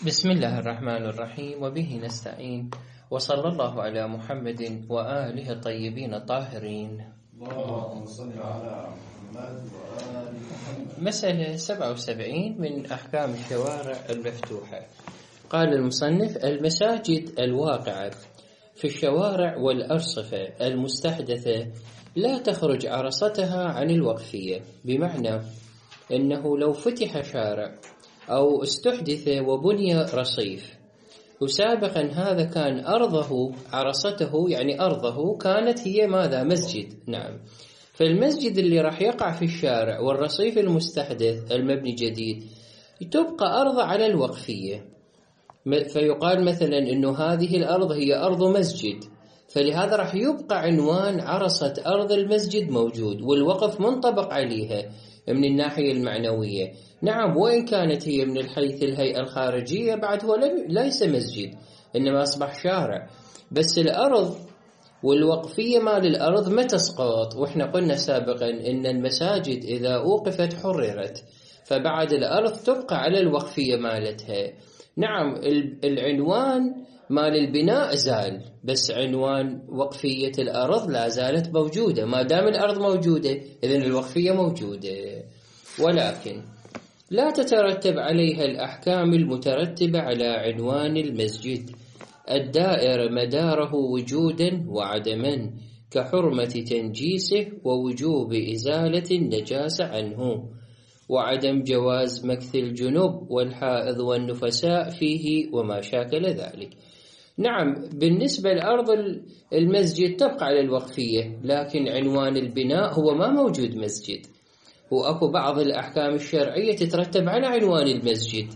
بسم الله الرحمن الرحيم، وبه نستعين، وصلى الله على محمد وآله الطيبين الطاهرين. اللهم صل على محمد وآل محمد. مسألة 77 من أحكام الشوارع المفتوحة. قال المصنف: المساجد الواقعة في الشوارع والأرصفة المستحدثة لا تخرج عرصتها عن الوقفية، بمعنى أنه لو فتح شارع أو استحدث وبني رصيف وسابقا هذا كان أرضه عرصته، يعني أرضه كانت هي ماذا؟ مسجد. نعم، فالمسجد اللي راح يقع في الشارع والرصيف المستحدث المبني جديد تبقى أرض على الوقفية، فيقال مثلا أنه هذه الأرض هي أرض مسجد، فلهذا راح يبقى عنوان عرصة أرض المسجد موجود والوقف منطبق عليها من الناحية المعنوية. نعم، وإن كانت هي من حيث الهيئة الخارجية بعد هو ليس مسجد، إنما أصبح شارع، بس الأرض والوقفية مال الأرض ما تسقط. وإحنا قلنا سابقا إن المساجد إذا أوقفت حررت، فبعد الأرض تبقى على الوقفية مالتها. نعم، العنوان مال البناء زال، بس عنوان وقفية الأرض لا زالت موجودة. ما دام الأرض موجودة إذن الوقفية موجودة، ولكن لا تترتب عليها الأحكام المترتبة على عنوان المسجد الدائر مداره وجودا وعدما، كحرمة تنجيسه ووجوب إزالة النجاسة عنه، وعدم جواز مكث الجنوب والحائض والنفساء فيه وما شاكل ذلك. نعم، بالنسبة لأرض المسجد تبقى على الوقفية، لكن عنوان البناء هو ما موجود مسجد، وأكو بعض الأحكام الشرعية تترتب على عنوان المسجد،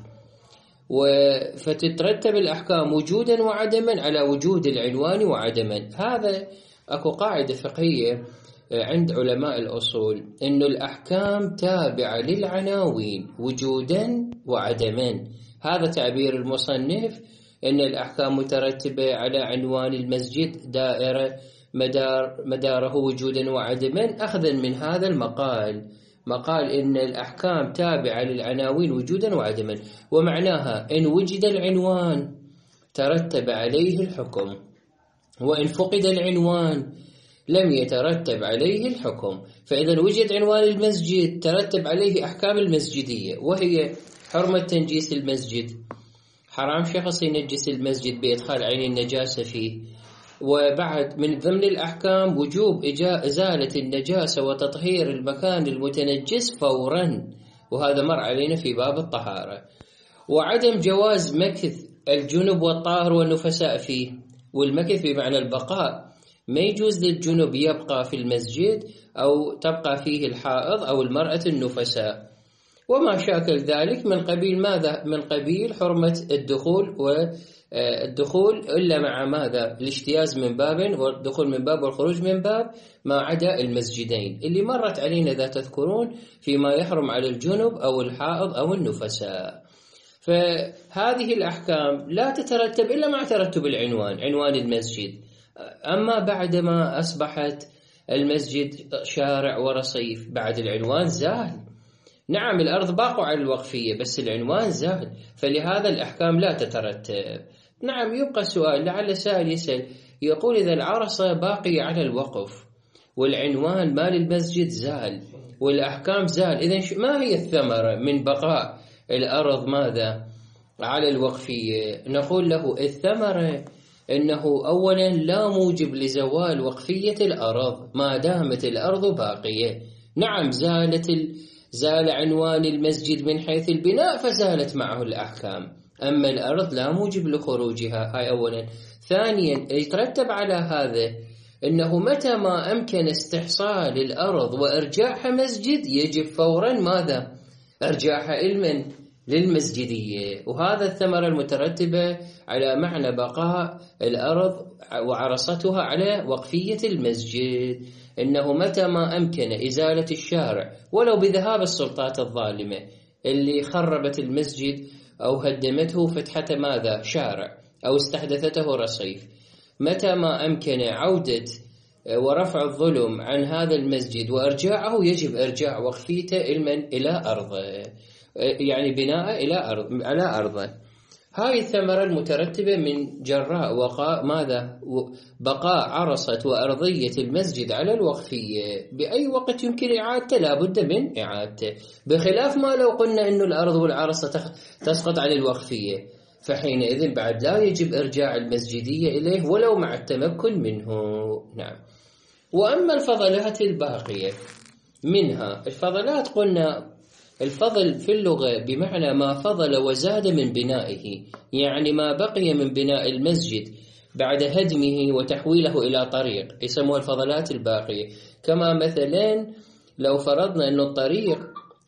فتترتب الأحكام وجودا وعدما على وجود العنوان وعدما. هذا أكو قاعدة فقهية عند علماء الأصول، إنه الأحكام تابعة للعناوين وجودا وعدما. هذا تعبير المصنف، إن الأحكام مترتبة على عنوان المسجد دائرة مداره وجودا وعدما، أخذا من هذا المقال، مقال إن الأحكام تابعة للعناوين وجودا وعدما، ومعناها إن وجد العنوان ترتب عليه الحكم، وإن فقد العنوان لم يترتب عليه الحكم. فإذا وجد عنوان المسجد ترتب عليه أحكام المسجدية، وهي حرمة تنجيس المسجد، حرام شخص ينجس المسجد بإدخال عين النجاسة فيه، وبعد من ضمن الأحكام وجوب إزالة النجاسة وتطهير المكان المتنجس فورا، وهذا مر علينا في باب الطهارة، وعدم جواز مكث الجنب والطاهر والنفساء فيه. والمكث بمعنى البقاء، ما يجوز للجنب يبقى في المسجد أو تبقى فيه الحائض أو المرأة النفساء، وما شاكل ذلك من قبيل ماذا؟ من قبيل حرمة الدخول إلا مع ماذا؟ الاجتياز من باب، والدخول من باب والخروج من باب، ما عدا المسجدين اللي مرت علينا إذا تذكرون فيما يحرم على الجنب أو الحائض أو النفساء. فهذه الأحكام لا تترتب إلا مع ترتب العنوان، عنوان المسجد. أما بعدما أصبحت المسجد شارع ورصيف بعد العنوان زال. نعم، الأرض باقوا على الوقفية بس العنوان زال، فلهذا الأحكام لا تترتب. نعم، يبقى سؤال، لعل سائل يسأل يقول إذا العرصة باقية على الوقف والعنوان مال المسجد زال والأحكام زال، إذن ما هي الثمرة من بقاء الأرض ماذا على الوقفية؟ نقول له الثمرة إنه أولا لا موجب لزوال وقفية الأرض ما دامت الأرض باقية. نعم، زال عنوان المسجد من حيث البناء فزالت معه الأحكام، أما الأرض لا موجب لخروجها، هاي أولا. ثانيا، يترتب على هذا أنه متى ما أمكن استحصال الأرض وإرجاعها مسجد يجب فورا ماذا؟ إرجاعها علما للمسجدية، وهذا الثمرة المترتبة على معنى بقاء الأرض وعرصتها على وقفية المسجد، إنه متى ما أمكن إزالة الشارع ولو بذهاب السلطات الظالمة اللي خربت المسجد أو هدمته فتحة ماذا؟ شارع، أو استحدثته رصيف، متى ما أمكن عودة ورفع الظلم عن هذا المسجد وإرجاعه يجب إرجاع وقفيته علما إلى أرضه، يعني بناء إلى على أرضه. هاي الثمرة المترتبة من جراء بقاء عرصة وأرضية المسجد على الوقفية بأي وقت يمكن إعادته، لا بد من إعادته، بخلاف ما لو قلنا إنه الأرض والعرصة تسقط على الوقفية، فحينئذ بعد لا يجب إرجاع المسجدية إليه ولو مع التمكن منه. نعم. وأما الفضلات الباقية منها، الفضلات قلنا الفضل في اللغة بمعنى ما فضل وزاد من بنائه، يعني ما بقي من بناء المسجد بعد هدمه وتحويله إلى طريق، يسموها الفضلات الباقية. كما مثلا لو فرضنا أن الطريق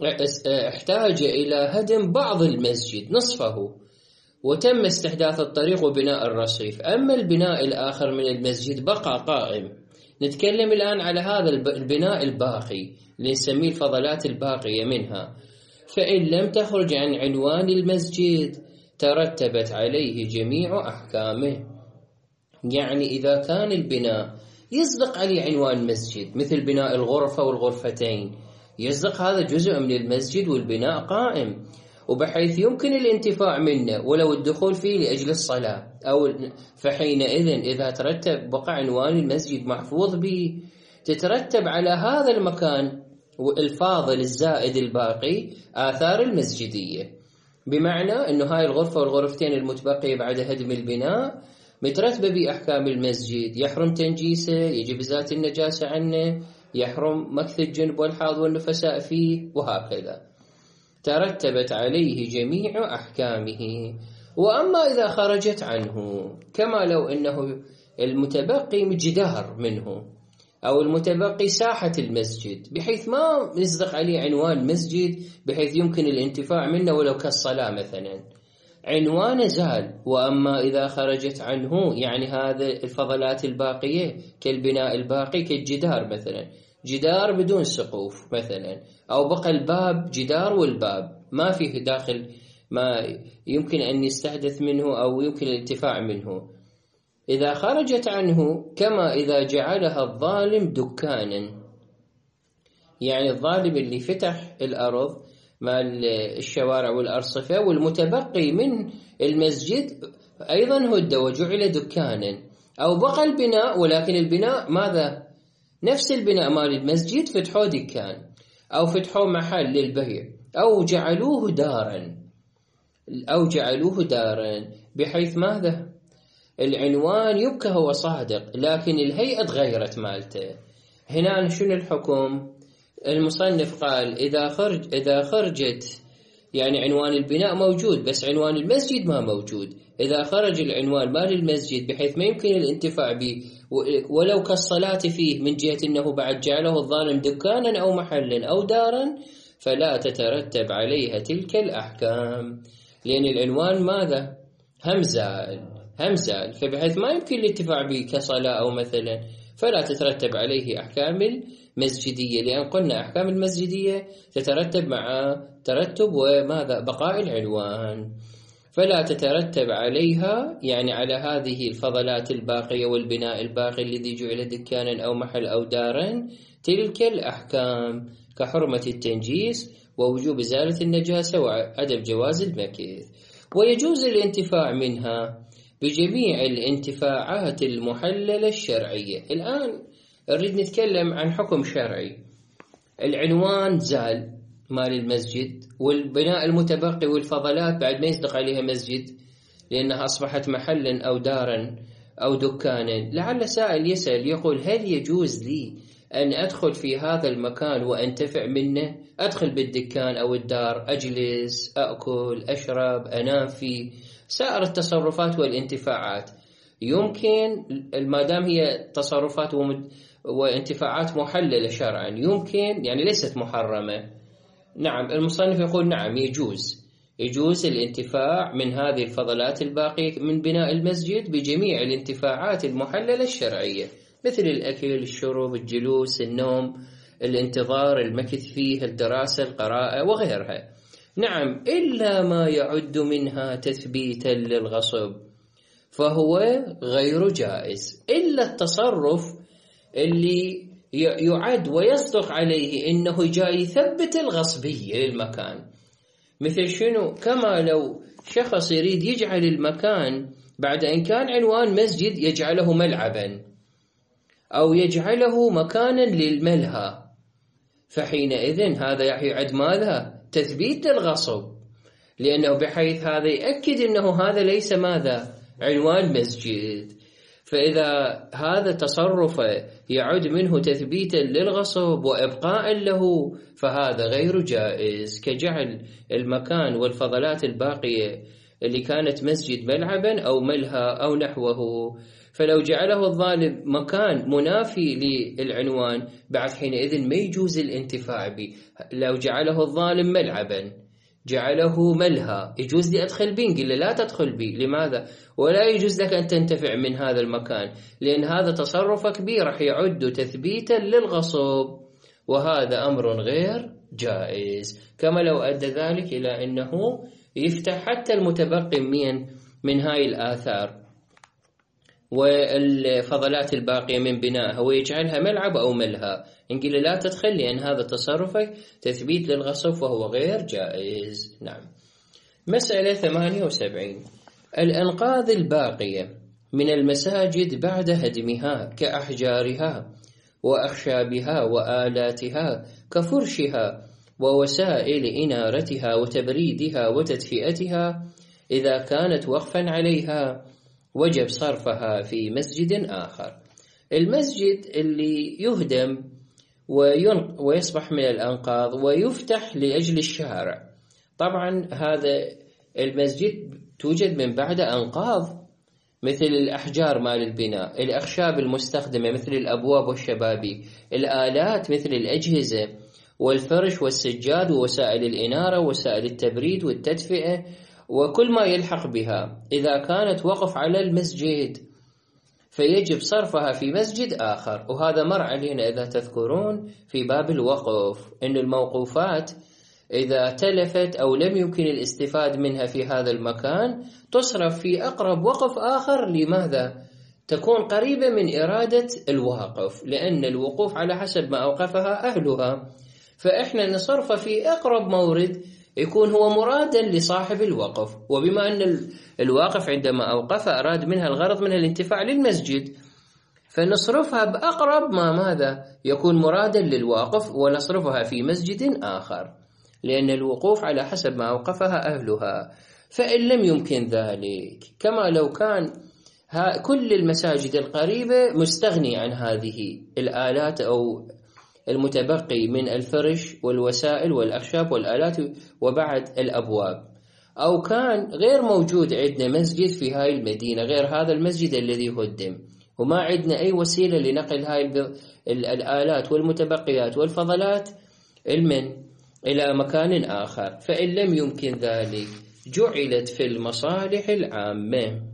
احتاج إلى هدم بعض المسجد نصفه وتم استحداث الطريق وبناء الرصيف، أما البناء الآخر من المسجد بقى قائم. نتكلم الآن على هذا البناء الباقي اللي نسميه الفضلات الباقية منها، فإن لم تخرج عن عنوان المسجد ترتبت عليه جميع أحكامه. يعني إذا كان البناء يصدق عليه عنوان مسجد مثل بناء الغرفة والغرفتين، يصدق هذا جزء من المسجد والبناء قائم، وبحيث يمكن الانتفاع منه ولو الدخول فيه لأجل الصلاة، فحينئذ إذا ترتب بقى عنوان المسجد محفوظ به تترتب على هذا المكان الفاضل الزائد الباقي آثار المسجدية، بمعنى أنه هاي الغرفة والغرفتين المتبقية بعد هدم البناء مترتبة بأحكام المسجد، يحرم تنجيسه، يجب إزالة النجاسة عنه، يحرم مكث الجنب والحاض والنفساء فيه، وهكذا ترتبت عليه جميع أحكامه. وأما إذا خرجت عنه، كما لو أنه المتبقي جدار منه أو المتبقي ساحة المسجد بحيث ما يصدق عليه عنوان مسجد بحيث يمكن الانتفاع منه ولو كالصلاة مثلا، عنوان زال. وأما إذا خرجت عنه، يعني هذا الفضلات الباقية كالبناء الباقي كالجدار مثلا، جدار بدون سقوف مثلا، أو بقى الباب جدار والباب ما فيه داخل ما يمكن أن يستحدث منه أو يمكن الانتفاع منه، إذا خرجت عنه كما إذا جعلها الظالم دكانا، يعني الظالم اللي فتح الأرض مع الشوارع والأرصفة والمتبقي من المسجد أيضا هد وجعل دكانا، أو بقى البناء ولكن البناء ماذا؟ نفس البناء مال المسجد فتحوه دكان أو فتحوه محل للبيع أو جعلوه دارا بحيث ماذا؟ العنوان يبقى هو صادق لكن الهيئة تغيرت مالته. هنا شنو الحكم؟ المصنف قال إذا خرجت، يعني عنوان البناء موجود بس عنوان المسجد ما موجود، إذا خرج العنوان مال المسجد بحيث ما يمكن الانتفاع به ولو كالصلاة فيه من جهة أنه بعد جعله الظالم دكانا أو محلا أو دارا، فلا تترتب عليها تلك الأحكام، لأن العنوان ماذا؟ همزال، فبحيث ما يمكن الانتفاع به كصلاة أو مثلا، فلا تترتب عليه أحكام المسجدية، لأن قلنا أحكام المسجدية تترتب مع ترتب وماذا؟ بقاء العنوان، فلا تترتب عليها يعني على هذه الفضلات الباقية والبناء الباقي الذي جعل دكانا أو محل أو دارا تلك الأحكام كحرمة التنجيس ووجوب إزالة النجاسة وعدم جواز المكث. ويجوز الانتفاع منها بجميع الانتفاعات المحللة الشرعية. الآن نريد نتكلم عن حكم شرعي. العنوان زال مال المسجد والبناء المتبقي والفضلات بعد ما يصدق عليها مسجد لأنها أصبحت محلا أو دارا أو دكانا. لعل سائل يسأل يقول هل يجوز لي أن أدخل في هذا المكان وأنتفع منه؟ أدخل بالدكان أو الدار، أجلس، أأكل، أشرب، أنام فيه، سائر التصرفات والانتفاعات يمكن ما دام هي تصرفات وانتفاعات محللة شرعا، يمكن يعني ليست محرمة. نعم، المصنف يقول نعم يجوز الانتفاع من هذه الفضلات الباقية من بناء المسجد بجميع الانتفاعات المحللة الشرعية، مثل الأكل، الشرب، الجلوس، النوم، الانتظار، المكث فيه، الدراسة، القراءة وغيرها. نعم، إلا ما يعد منها تثبيتا للغصب فهو غير جائز، إلا التصرف اللي يعد ويصدق عليه إنه جاي يثبت الغصبية للمكان، مثل شنو؟ كما لو شخص يريد يجعل المكان بعد إن كان عنوان مسجد يجعله ملعبا أو يجعله مكانا للملهى، فحينئذ هذا يعد ماذا؟ تثبيت للغصب، لأنه بحيث هذا يأكد أنه هذا ليس ماذا؟ عنوان مسجد. فإذا هذا تصرف يعد منه تثبيتا للغصب وإبقاء له فهذا غير جائز، كجعل المكان والفضلات الباقية اللي كانت مسجد ملعبا أو ملهى أو نحوه، فلو جعله الظالم مكان منافي للعنوان بعد حينئذ ما يجوز الانتفاع به. لو جعله الظالم ملعبا جعله ملهى يجوز لي أدخل به، قل لا تدخل به. لماذا؟ ولا يجوز لك أن تنتفع من هذا المكان، لأن هذا تصرف كبير رح يعد تثبيتا للغصب، وهذا أمر غير جائز. كما لو أدى ذلك إلى أنه يفتح حتى المتبقي من هاي الآثار والفضلات الباقية من بنائها ويجعلها ملعب أو ملهى، إن قيل لا تدخل لأن هذا تصرفك تثبيت للغصب فهو غير جائز. نعم. مسألة 78. الأنقاض الباقية من المساجد بعد هدمها كأحجارها وأخشابها وآلاتها كفرشها ووسائل إنارتها وتبريدها وتدفئتها إذا كانت وقفا عليها وجب صرفها في مسجد آخر. المسجد اللي يهدم ويصبح من الأنقاض ويفتح لأجل الشارع، طبعا هذا المسجد توجد من بعد أنقاض مثل الأحجار مال البناء، الأخشاب المستخدمة مثل الأبواب والشبابيك، الآلات مثل الأجهزة والفرش والسجاد ووسائل الإنارة ووسائل التبريد والتدفئة وكل ما يلحق بها، إذا كانت وقف على المسجد فيجب صرفها في مسجد آخر. وهذا مر علينا إذا تذكرون في باب الوقف أن الموقوفات إذا تلفت أو لم يمكن الاستفاد منها في هذا المكان تصرف في أقرب وقف آخر. لماذا؟ تكون قريبة من إرادة الواقف، لأن الوقوف على حسب ما أوقفها أهلها، فإحنا نصرف في أقرب مورد يكون هو مرادا لصاحب الوقف. وبما أن الواقف عندما أوقف أراد منها الغرض منها الانتفاع للمسجد، فنصرفها بأقرب ماذا يكون مرادا للواقف ونصرفها في مسجد آخر، لأن الوقوف على حسب ما أوقفها أهلها. فإن لم يمكن ذلك، كما لو كان كل المساجد القريبة مستغني عن هذه الآلات أو المتبقي من الفرش والوسائل والأخشاب والآلات وبعد الأبواب، أو كان غير موجود عندنا مسجد في هاي المدينة غير هذا المسجد الذي هدم، وما عندنا أي وسيلة لنقل هاي الآلات والمتبقيات والفضلات إلى مكان آخر، فإن لم يمكن ذلك جعلت في المصالح العامة.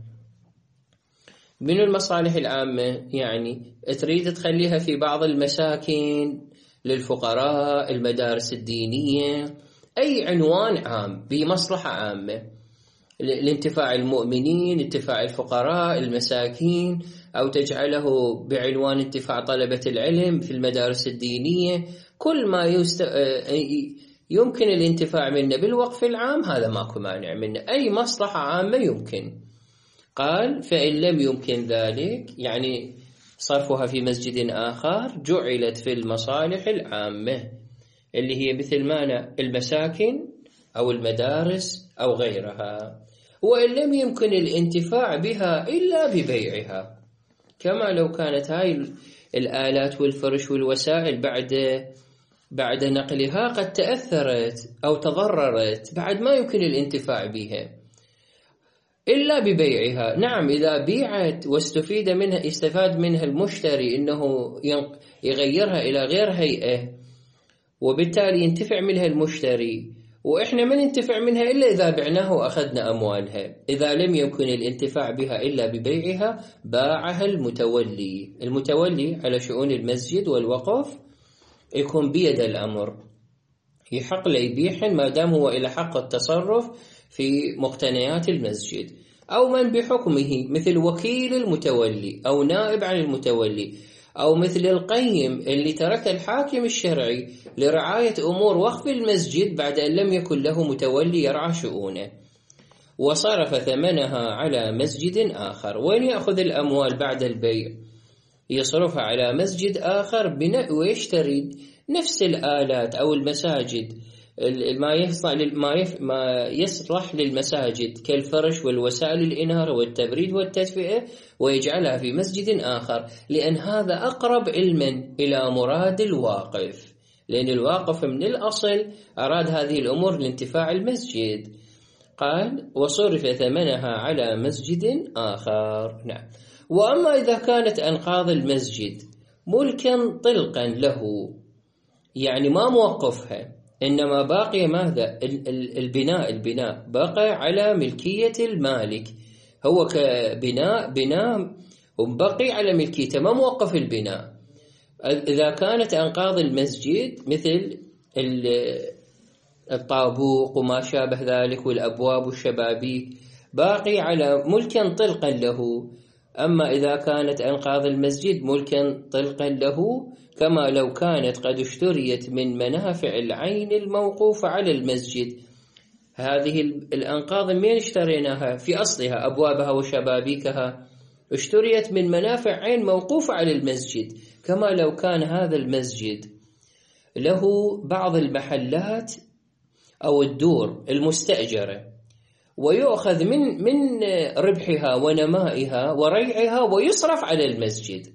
من المصالح العامة يعني تريد تخليها في بعض المساكن للفقراء، المدارس الدينية، أي عنوان عام بمصلحة عامة لانتفاع المؤمنين، انتفاع الفقراء المساكين، أو تجعله بعنوان انتفاع طلبة العلم في المدارس الدينية، كل ما يمكن الانتفاع منه بالوقف العام هذا ماكو مانع منه، أي مصلحة عامة يمكن. قال فإن لم يمكن ذلك يعني صرفها في مسجد آخر جعلت في المصالح العامة اللي هي مثل مانا المساكن أو المدارس أو غيرها. وإن لم يمكن الانتفاع بها إلا ببيعها، كما لو كانت هاي الآلات والفرش والوسائل بعد نقلها قد تأثرت أو تضررت بعد ما يمكن الانتفاع بها إلا ببيعها. نعم، إذا بيعت واستفيد منها استفاد منها المشتري إنه يغيرها إلى غير هيئة وبالتالي ينتفع منها المشتري، وإحنا ما ننتفع منها إلا إذا بعناها وأخذنا أموالها. إذا لم يمكن الانتفاع بها إلا ببيعها باعها المتولي على شؤون المسجد والوقف، يكون بيد الأمر، يحق له يبيعهن ما دام هو إلى حق التصرف في مقتنيات المسجد، أو من بحكمه مثل وكيل المتولي أو نائب عن المتولي أو مثل القيم اللي ترك الحاكم الشرعي لرعاية أمور وقف المسجد بعد أن لم يكن له متولي يرعى شؤونه، وصرف ثمنها على مسجد آخر. وين يأخذ الأموال بعد البيع؟ يصرفها على مسجد آخر بناء ويشتري نفس الآلات أو المساجد ما يصلح للمساجد كالفرش والوسائل الإنارة والتبريد والتدفئة، ويجعلها في مسجد آخر، لأن هذا أقرب علما إلى مراد الواقف، لأن الواقف من الأصل أراد هذه الأمور لانتفاع المسجد. قال وصرف ثمنها على مسجد آخر. نعم. وأما إذا كانت أنقاض المسجد ملكا طلقا له، يعني ما موقفها، إنما باقي ماذا؟ البناء باقي على ملكية المالك، هو كبناء وبقي على ملكيته، ما موقف البناء. إذا كانت أنقاض المسجد مثل الطابوق وما شابه ذلك والأبواب والشبابيك باقي على ملكا طلقا له. أما إذا كانت أنقاض المسجد ملكا طلقا له كما لو كانت قد اشتريت من منافع العين الموقوفة على المسجد. هذه الأنقاض من اشتريناها في أصلها أبوابها وشبابيكها اشتريت من منافع عين موقوفة على المسجد، كما لو كان هذا المسجد له بعض المحلات أو الدور المستأجرة، ويؤخذ من ربحها ونمائها وريعها ويصرف على المسجد.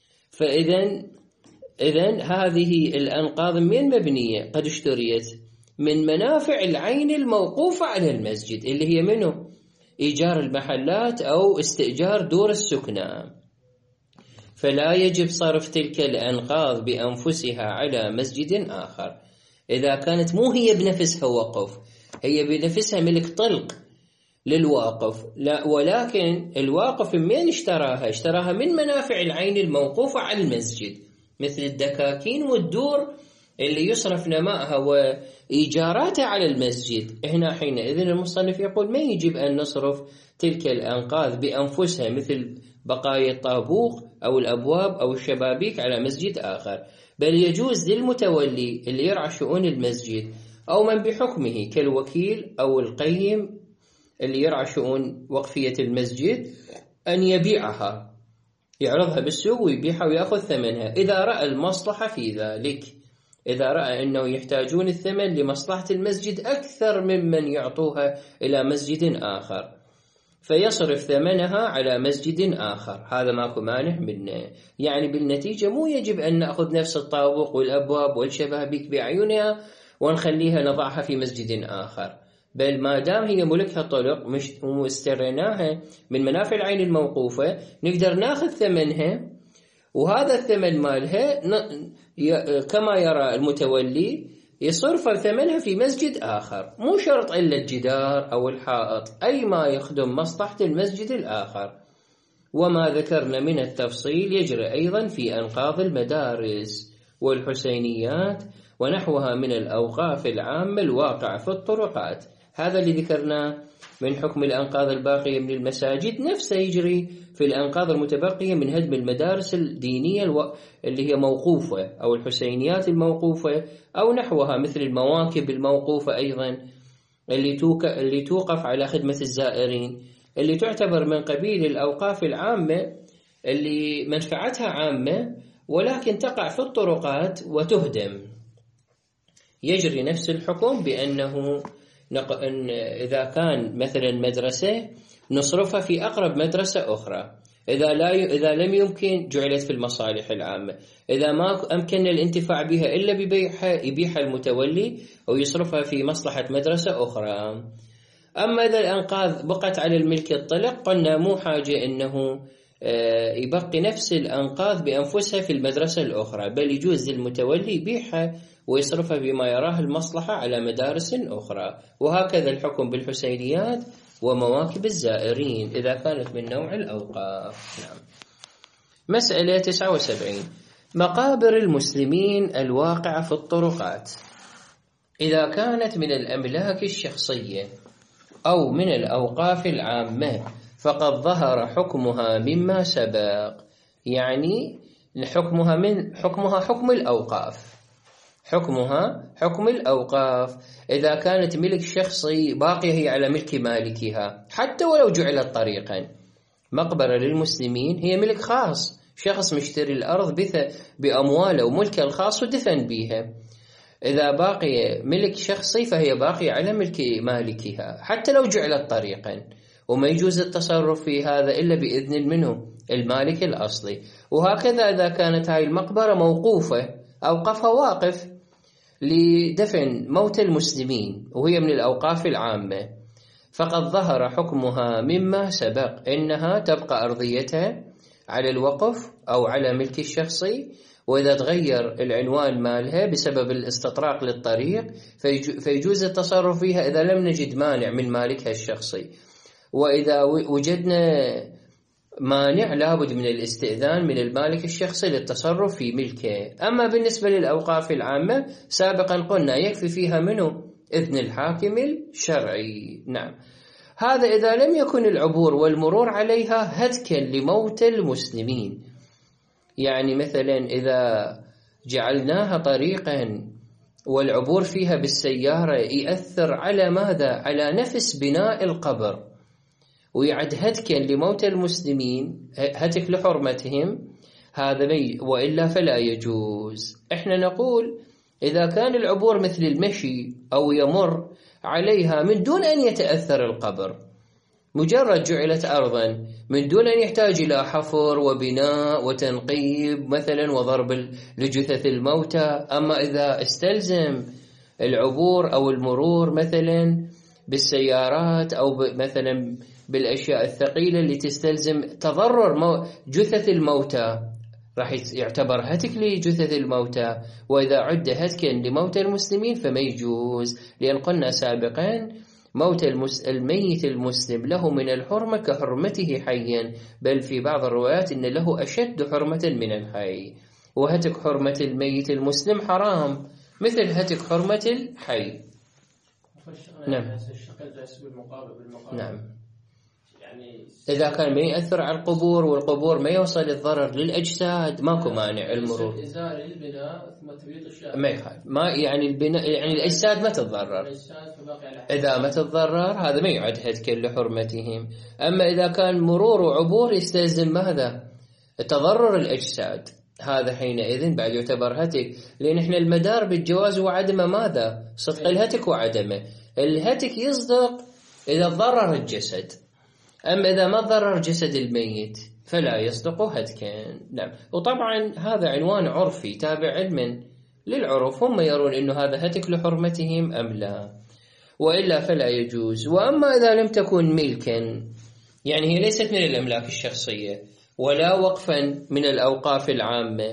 فإذن هذه الأنقاض من مبنية قد اشتريت من منافع العين الموقوفة على المسجد، اللي هي منه إيجار المحلات أو استئجار دور السكنى، فلا يجب صرف تلك الأنقاض بأنفسها على مسجد آخر إذا كانت مو هي بنفسها وقف، هي بنفسها ملك طلق للواقف، لا، ولكن الواقف من اشتراها من منافع العين الموقوفة على المسجد، مثل الدكاكين والدور اللي يصرف نمائها وإيجاراتها على المسجد. هنا حينئذ المصنف يقول ما يجب أن نصرف تلك الأنقاض بأنفسها مثل بقايا الطابوق أو الأبواب أو الشبابيك على مسجد آخر، بل يجوز للمتولي اللي يرعى شؤون المسجد أو من بحكمه كالوكيل أو القيم اللي يرعى شؤون وقفية المسجد أن يبيعها، يعرضها بالسوق ويبيعها ويأخذ ثمنها إذا رأى المصلحة في ذلك، إذا رأى أنه يحتاجون الثمن لمصلحة المسجد أكثر ممن يعطوها إلى مسجد آخر، فيصرف ثمنها على مسجد آخر. هذا ماكو مانع منه، يعني بالنتيجة مو يجب أن نأخذ نفس الطابق والأبواب والشبابيك بعيونها ونخليها نضعها في مسجد آخر، بل ما دام هي ملكها طلق واستريناها من منافع العين الموقوفة نقدر ناخذ ثمنها، وهذا الثمن مالها كما يرى المتولي يصرف ثمنها في مسجد آخر، مو شرط إلا الجدار أو الحائط، أي ما يخدم مصلحة المسجد الآخر. وما ذكرنا من التفصيل يجري أيضا في أنقاض المدارس والحسينيات ونحوها من الأوقاف العامة الواقعة في الطرقات. هذا اللي ذكرناه من حكم الأنقاض الباقية من المساجد نفسه يجري في الأنقاض المتبقية من هدم المدارس الدينية اللي هي موقوفة، أو الحسينيات الموقوفة أو نحوها مثل المواكب الموقوفة أيضا اللي توقف على خدمة الزائرين، اللي تعتبر من قبيل الأوقاف العامة اللي منفعتها عامة ولكن تقع في الطرقات وتهدم. يجري نفس الحكم بأنه إذا كان مثلا مدرسة نصرفها في أقرب مدرسة أخرى، إذا لم يمكن جعلت في المصالح العامة، إذا ما أمكن الانتفاع بها إلا ببيعها يبيعها المتولي أو يصرفها في مصلحة مدرسة أخرى. أما إذا الأنقاض بقت على الملك الطلق قلنا مو حاجة إنه يبقي نفس الأنقاض بأنفسها في المدرسة الأخرى، بل يجوز للمتولي يبيعها ويصرفها بما يراه المصلحة على مدارس أخرى. وهكذا الحكم بالحسينيات ومواكب الزائرين إذا كانت من نوع الأوقاف. نعم. مسألة 79 مقابر المسلمين الواقعة في الطرقات إذا كانت من الأملاك الشخصية أو من الأوقاف العامة فقد ظهر حكمها مما سبق، يعني حكمها حكم الأوقاف. حكمها حكم الأوقاف. إذا كانت ملك شخصي باقية هي على ملك مالكها حتى ولو جعلت طريقا. مقبرة للمسلمين هي ملك خاص، شخص مشتري الأرض بأمواله وملكه الخاص ودفن بيها. إذا باقية ملك شخصي فهي باقية على ملك مالكها حتى لو جعلت طريقا، وما يجوز التصرف في هذا إلا بإذن منه المالك الأصلي. وهكذا إذا كانت هاي المقبرة موقوفة أوقفها واقف لدفن موت المسلمين وهي من الأوقاف العامة، فقد ظهر حكمها مما سبق، إنها تبقى أرضيتها على الوقف أو على ملك الشخصي، وإذا تغير العنوان مالها بسبب الاستطراق للطريق فيجوز التصرف فيها إذا لم نجد مانع من مالكها الشخصي. وإذا وجدنا مانع لابد من الاستئذان من المالك الشخصي للتصرف في ملكه. أما بالنسبة للأوقاف العامة سابقا قلنا يكفي فيها منه إذن الحاكم الشرعي. نعم، هذا إذا لم يكن العبور والمرور عليها هتكا لموت المسلمين. يعني مثلا إذا جعلناها طريقا والعبور فيها بالسيارة يأثر على ماذا؟ على نفس بناء القبر ويعد هتكا لموت المسلمين، هتك لحرمتهم، هذا وإلا فلا يجوز. احنا نقول إذا كان العبور مثل المشي أو يمر عليها من دون أن يتأثر القبر، مجرد جعلت أرضا من دون أن يحتاج إلى حفر وبناء وتنقيب مثلا وضرب لجثث الموتى. أما إذا استلزم العبور أو المرور مثلا بالسيارات أو مثلا بالأشياء الثقيلة اللي تستلزم تضرر جثث الموتى راح يعتبر هتك لجثث الموتى، وإذا عد هتكا لموت المسلمين فما يجوز، لأن قلنا سابقا موت الميت المسلم له من الحرمة كحرمته حيا، بل في بعض الروايات إن له أشد حرمة من الحي، وهتك حرمة الميت المسلم حرام مثل هتك حرمة الحي. نعم. نعم. إذا كان ما يأثر على القبور والقبور ما يوصل الضرر للأجساد ماكو مانع المرور. إزالة البناء ثم تبييض الشارع ما يخالف، ما يعني البناء يعني الأجساد ما تتضرر. إذا ما تتضرر هذا ما يعد هتكا لحرمتهم. أما إذا كان مرور وعبور يستلزم ماذا؟ تضرر الأجساد، هذا حينئذ بعد يعتبر هتك، لأن إحنا المدار بالجواز وعدمه ماذا؟ صدق الهتك وعدمه. الهتك يصدق إذا ضرر الجسد، أما إذا ما ضرر جسد الميت فلا يصدق هتكا. نعم. وطبعا هذا عنوان عرفي تابع علما للعرف، هم يرون إنه هذا هتك لحرمتهم أم لا، وإلا فلا يجوز. وأما إذا لم تكن ملكا، يعني هي ليست من الأملاك الشخصية ولا وقفا من الأوقاف العامة،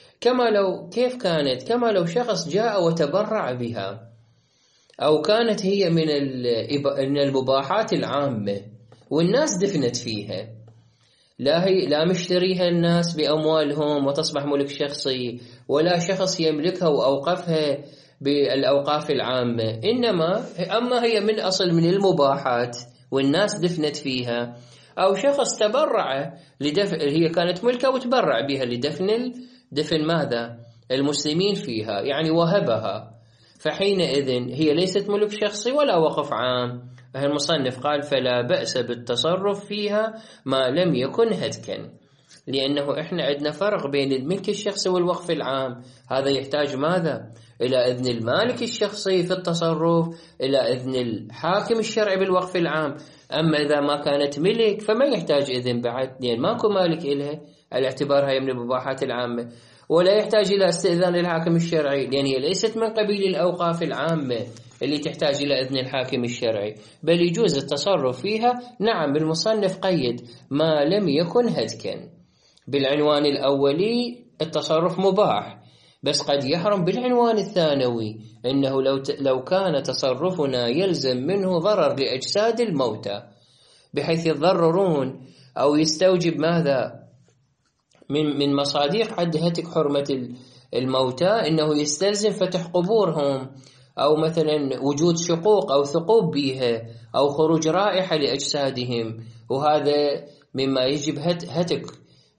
كما لو شخص جاء وتبرع بها، أو كانت هي من المباحات العامة والناس دفنت فيها، لا مشتريها الناس بأموالهم وتصبح ملك شخصي، ولا شخص يملكها وأوقفها بالأوقاف العامة، أما هي من أصل من المباحات والناس دفنت فيها، أو شخص تبرع لدفن، هي كانت ملكه وتبرع بها لدفن ماذا؟ المسلمين فيها، يعني وهبها، فحينئذ هي ليست ملك شخصي ولا وقف عام. المصنف قال فلا بأس بالتصرف فيها ما لم يكن هتكا، لأنه إحنا عندنا فرق بين الملك الشخصي والوقف العام. هذا يحتاج ماذا؟ إلى إذن المالك الشخصي في التصرف، إلى إذن الحاكم الشرعي بالوقف العام. أما إذا ما كانت ملك فما يحتاج إذن بعد، لأن ماكو مالك إلها على اعتبارها من المباحات العامة، ولا يحتاج إلى استئذان الحاكم الشرعي، لأن هي ليست من قبيل الأوقاف العامة اللي تحتاج إلى إذن الحاكم الشرعي، بل يجوز التصرف فيها. نعم، المصنف قيد ما لم يكن هتكا. بالعنوان الأولي التصرف مباح، بس قد يحرم بالعنوان الثانوي، إنه لو كان تصرفنا يلزم منه ضرر لأجساد الموتى بحيث يضررون، أو يستوجب ماذا من مصادق عد هتك حرمة الموتى، إنه يستلزم فتح قبورهم، أو مثلا وجود شقوق أو ثقوب بها، أو خروج رائحة لأجسادهم، وهذا مما يجب هتك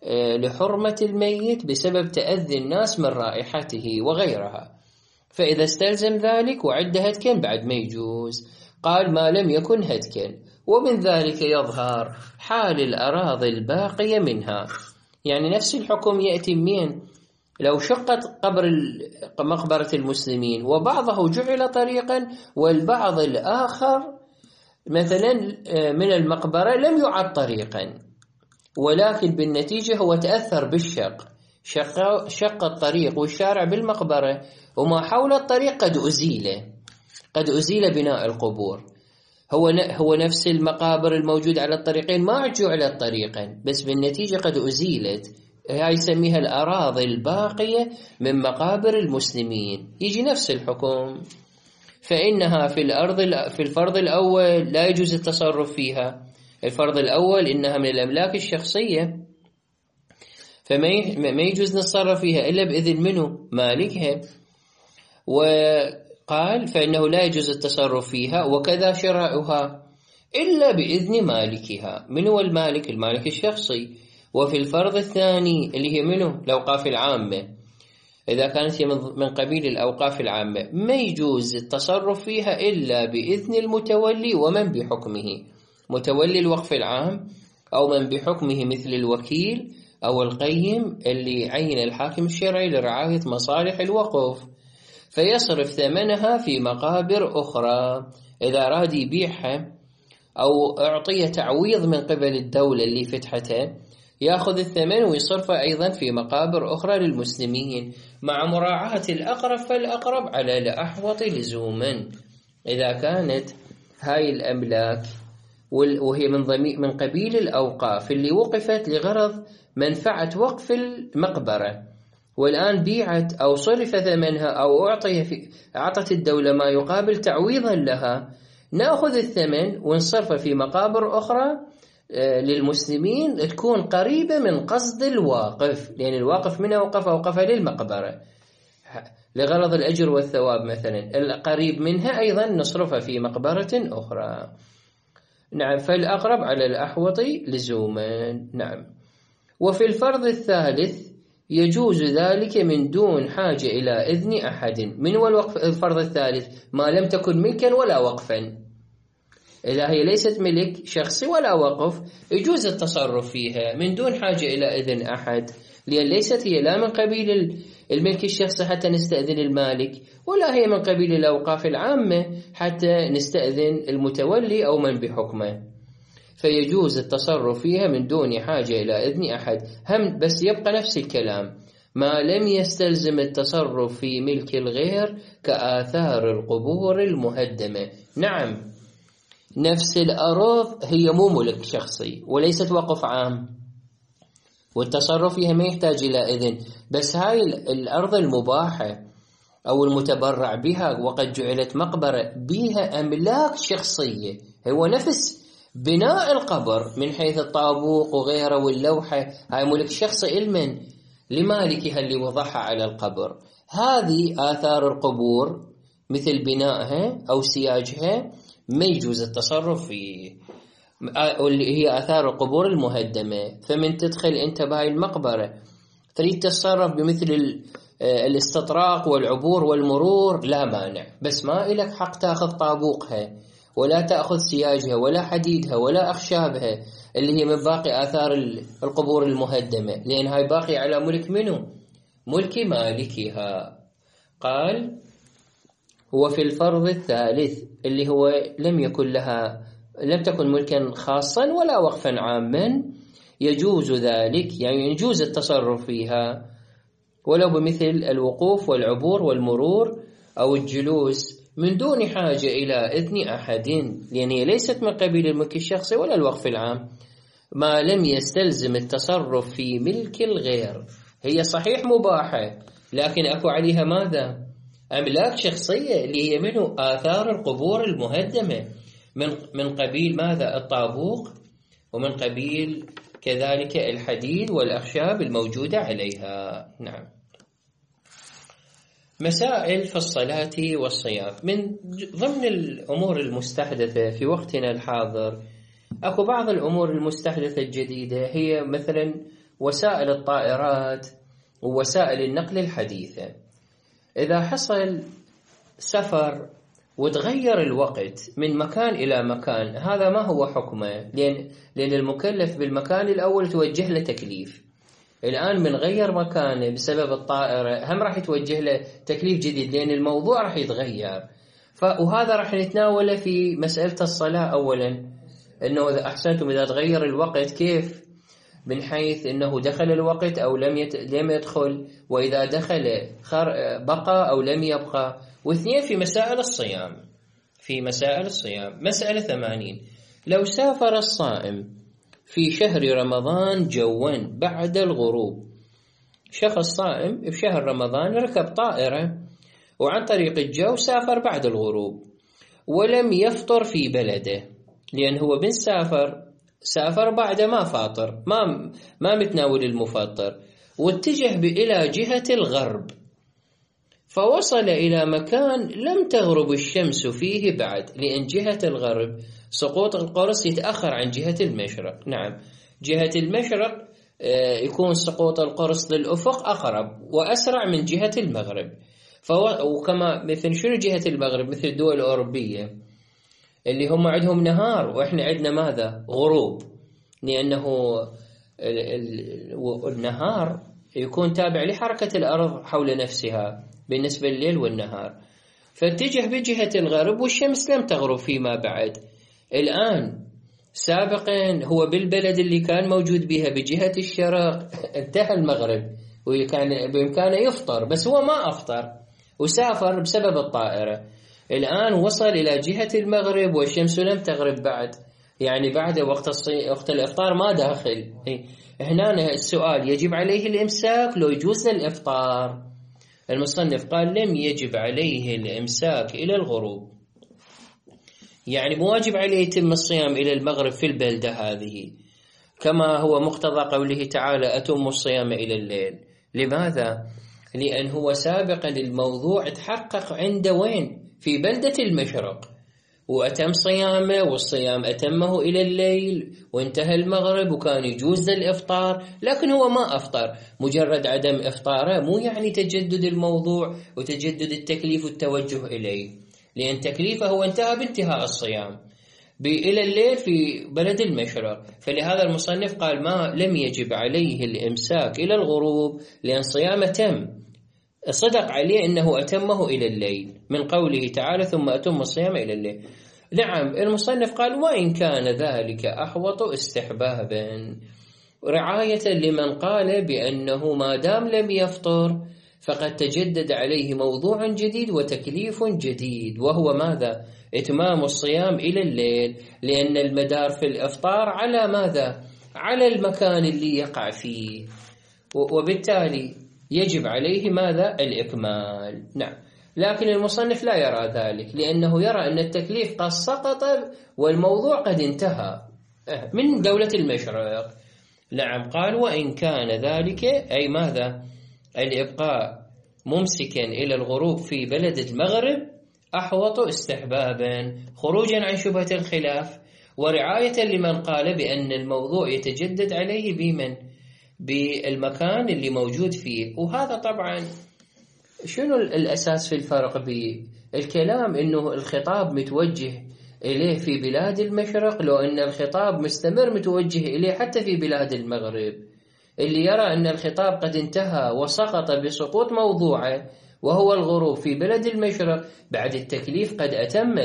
لحرمة الميت بسبب تأذي الناس من رائحته وغيرها، فإذا استلزم ذلك وعد هتكا بعد ما يجوز. قال ما لم يكن هتكا، ومن ذلك يظهر حال الأراضي الباقية منها. يعني نفس الحكم يأتي منين؟ لو شقت مقبرة المسلمين وبعضه جعل طريقا والبعض الآخر مثلا من المقبرة لم يعد طريقا، ولكن بالنتيجة هو تأثر بالشق، شق الطريق والشارع بالمقبرة، وما حول الطريق قد أزيل بناء القبور. هو نفس المقابر الموجود على الطريقين ما جعلت طريقا، بس بالنتيجة قد أزيلت. هاي يسميها الأراضي الباقية من مقابر المسلمين، يجي نفس الحكم. فإنها في الفرض الأول لا يجوز التصرف فيها. الفرض الأول إنها من الأملاك الشخصية، فما يجوز نتصرف فيها إلا بإذن منه مالكها. وقال فإنه لا يجوز التصرف فيها وكذا شرائها إلا بإذن مالكها. من هو المالك؟ المالك الشخصي. وفي الفرض الثاني اللي هي منه الأوقاف العامة، إذا كانت هي من قبيل الأوقاف العامة ما يجوز التصرف فيها إلا بإذن المتولي ومن بحكمه، متولي الوقف العام أو من بحكمه مثل الوكيل أو القيم اللي عين الحاكم الشرعي لرعاية مصالح الوقف، فيصرف ثمنها في مقابر أخرى. إذا أراد يبيعها أو أعطي تعويض من قبل الدولة اللي فتحتها يأخذ الثمن ويصرفه أيضا في مقابر أخرى للمسلمين، مع مراعاة الأقرب فالأقرب على الأحوط لزوما. إذا كانت هاي الأملاك وهي من قبيل الأوقاف اللي وقفت لغرض منفعة وقف المقبرة، والآن بيعت أو صرف ثمنها أو أعطت الدولة ما يقابل تعويضا لها، نأخذ الثمن ونصرفه في مقابر أخرى للمسلمين تكون قريبة من قصد الواقف، لأن الواقف منها أوقفها للمقبرة لغرض الأجر والثواب مثلا، القريب منها أيضا نصرفها في مقبرة أخرى. نعم، فالأقرب على الأحوط لزوما. نعم. وفي الفرض الثالث يجوز ذلك من دون حاجة إلى إذن أحد. من هو الفرض الثالث؟ ما لم تكن ملكا ولا وقفا. إذا هي ليست ملك شخصي ولا وقف يجوز التصرف فيها من دون حاجة إلى إذن أحد، لأن ليست هي لا من قبيل الملك الشخصي حتى نستأذن المالك، ولا هي من قبيل الأوقاف العامة حتى نستأذن المتولي أو من بحكمه، فيجوز التصرف فيها من دون حاجة إلى إذن أحد. هم بس يبقى نفس الكلام، ما لم يستلزم التصرف في ملك الغير كآثار القبور المهدمة. نعم، نفس الأرض هي مو ملك شخصي وليست وقف عام، والتصرف فيها ما يحتاج إلى إذن، بس هاي الأرض المباحة أو المتبرع بها وقد جعلت مقبرة بها أملاك شخصية، هو نفس بناء القبر من حيث الطابوق وغيره واللوحة، هاي ملك شخصي إلمن لمالكها اللي وضعها على القبر. هذه آثار القبور مثل بنائها أو سياجها ما يجوز التصرف فيه، واللي هي آثار القبور المهدمة. فمن تدخل أنت بهاي المقبرة تريد تتصرف بمثل الاستطراق والعبور والمرور لا مانع، بس ما إلك حق تأخذ طابوقها ولا تأخذ سياجها ولا حديدها ولا أخشابها اللي هي من باقي آثار القبور المهدمة، لأن هاي باقي على ملك منه؟ ملك مالكها. قال وفي الفرض الثالث اللي هو لم تكن ملكا خاصا ولا وقفا عاما يجوز ذلك، يعني يجوز التصرف فيها ولو بمثل الوقوف والعبور والمرور أو الجلوس من دون حاجة إلى إذن أحد، لأن هي ليست من قبيل الملك الشخصي ولا الوقف العام، ما لم يستلزم التصرف في ملك الغير. هي صحيح مباحة لكن أكو عليها ماذا؟ أملاك شخصية اللي هي منه آثار القبور المهدمة من قبيل ماذا؟ الطابوق، ومن قبيل كذلك الحديد والأخشاب الموجودة عليها. نعم. مسائل في الصلاة والصيام. من ضمن الأمور المستحدثة في وقتنا الحاضر أكو بعض الأمور المستحدثة الجديدة، هي مثلا وسائل الطائرات ووسائل النقل الحديثة. إذا حصل سفر وتغير الوقت من مكان إلى مكان، هذا ما هو حكمه؟ لأن المكلف بالمكان الأول توجه له تكليف، الآن من غير مكانه بسبب الطائرة هم راح يتوجه له تكليف جديد، لأن الموضوع راح يتغير. وهذا راح نتناوله في مسألة الصلاة. أولا أنه إذا أحسنتم إذا تغير الوقت كيف، من حيث أنه دخل الوقت أو لم يدخل، وإذا دخل بقى أو لم يبقى. واثنين في مسائل الصيام، مسألة 80 لو سافر الصائم في شهر رمضان جوا بعد الغروب، شخص صائم في شهر رمضان ركب طائرة وعن طريق الجو سافر بعد الغروب ولم يفطر في بلده، لأن هو سافر بعد ما فاطر، ما متناول المفطر، واتجه إلى جهة الغرب، فوصل إلى مكان لم تغرب الشمس فيه بعد، لأن جهة الغرب سقوط القرص يتأخر عن جهة المشرق. نعم، جهة المشرق يكون سقوط القرص للأفق أقرب وأسرع من جهة المغرب. وكما مثل شنو جهة المغرب؟ مثل الدول الأوروبية اللي هم عندهم نهار وإحنا عندنا ماذا؟ غروب، لأنه النهار يكون تابع لحركة الأرض حول نفسها بالنسبة لليل والنهار، فاتجه بجهة الغرب والشمس لم تغرب فيما بعد. الآن سابقا هو بالبلد اللي كان موجود بها بجهة الشرق انتهى المغرب وكان بإمكانه يفطر، بس هو ما أفطر وسافر بسبب الطائرة. الآن وصل إلى جهة المغرب والشمس لم تغرب بعد، يعني بعد وقت الإفطار ما داخل. هنا السؤال يجب عليه الإمساك لو يجوز الإفطار؟ المصنف قال لم يجب عليه الإمساك إلى الغروب، يعني مواجب عليه يتم الصيام إلى المغرب في البلدة هذه، كما هو مقتضى قوله تعالى أتم الصيام إلى الليل. لماذا؟ لأن هو سابقا الموضوع تحقق عند وين؟ في بلدة المشرق، وأتم صيامه، والصيام أتمه إلى الليل وانتهى المغرب وكان يجوز الإفطار، لكن هو ما أفطر. مجرد عدم إفطاره مو يعني تجدد الموضوع وتجدد التكليف والتوجه إليه، لأن تكليفه هو انتهى بانتهاء الصيام إلى الليل في بلد المشرق. فلهذا المصنف قال ما لم يجب عليه الإمساك إلى الغروب، لأن صيامه تم، صدق عليه أنه أتمه إلى الليل من قوله تعالى ثم أتم الصيام إلى الليل. نعم، المصنف قال وإن كان ذلك أحوط استحبابا، رعاية لمن قال بأنه ما دام لم يفطر فقد تجدد عليه موضوع جديد وتكليف جديد، وهو ماذا؟ إتمام الصيام إلى الليل، لأن المدار في الإفطار على ماذا؟ على المكان اللي يقع فيه، وبالتالي يجب عليه ماذا؟ الإكمال. نعم، لكن المصنف لا يرى ذلك، لأنه يرى أن التكليف قد سقط والموضوع قد انتهى من دولة المشرق. نعم، قال وإن كان ذلك أي ماذا؟ الإبقاء ممسكا إلى الغروب في بلد المغرب أحوط استحبابا، خروجا عن شبهة الخلاف، ورعاية لمن قال بأن الموضوع يتجدد عليه بالمكان اللي موجود فيه. وهذا طبعا شنو الأساس في الفرق بالكلام؟ إنه الخطاب متوجه إليه في بلاد المشرق، لو أن الخطاب مستمر متوجه إليه حتى في بلاد المغرب. اللي يرى أن الخطاب قد انتهى وسقط بسقوط موضوعه وهو الغروب في بلد المشرق، بعد التكليف قد أتم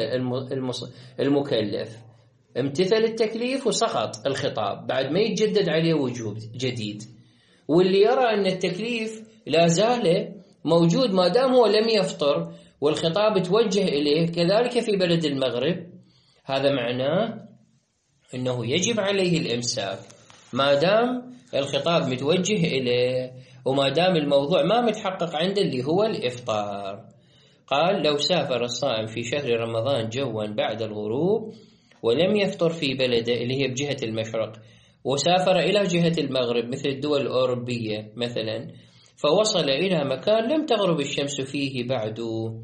المكلف، امتثل التكليف وسقط الخطاب بعد ما يتجدد عليه وجوب جديد. واللي يرى أن التكليف لا زال موجود ما دام هو لم يفطر والخطاب توجه إليه كذلك في بلد المغرب، هذا معناه أنه يجب عليه الإمساك ما دام الخطاب متوجه إليه وما دام الموضوع ما متحقق عنده اللي هو الإفطار. قال لو سافر الصائم في شهر رمضان جوا بعد الغروب ولم يفطر في بلده اللي هي بجهة المشرق، وسافر إلى جهة المغرب مثل الدول الأوروبية مثلا، فوصل إلى مكان لم تغرب الشمس فيه بعد،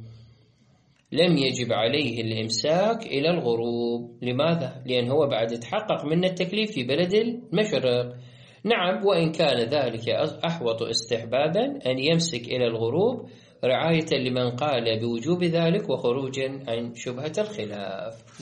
لم يجب عليه الإمساك إلى الغروب. لماذا؟ لأن هو بعد تحقق من التكليف في بلد المشرق. نعم، وإن كان ذلك أحوط استحبابا أن يمسك إلى الغروب رعاية لمن قال بوجوب ذلك وخروجا عن شبهة الخلاف.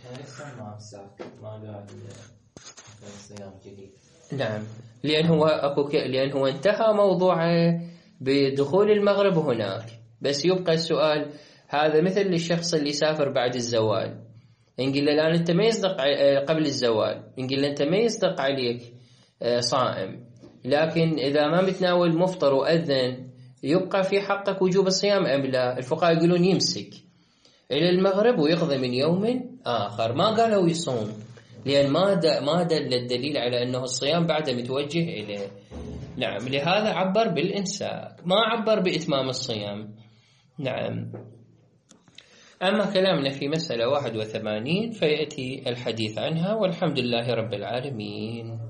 نعم، لأنه انتهى موضوعه بدخول المغرب هناك، بس يبقى السؤال هذا مثل الشخص اللي سافر بعد الزوال، إن قل الآن أنت ما يصدق قبل الزوال، إن قل أنت ما يصدق عليك صائم، لكن إذا ما متناول مفطر وأذن يبقى في حقك وجوب الصيام أم لا؟ الفقهاء يقولون يمسك إلى المغرب ويقضي من يوم آخر، ما قالوا يصوم، لأن ما دل الدليل على أنه الصيام بعد متوجه إليه. نعم، لهذا عبر بالإمساك، ما عبر بإتمام الصيام. نعم. أما كلامنا في مسألة 81 فيأتي الحديث عنها، والحمد لله رب العالمين.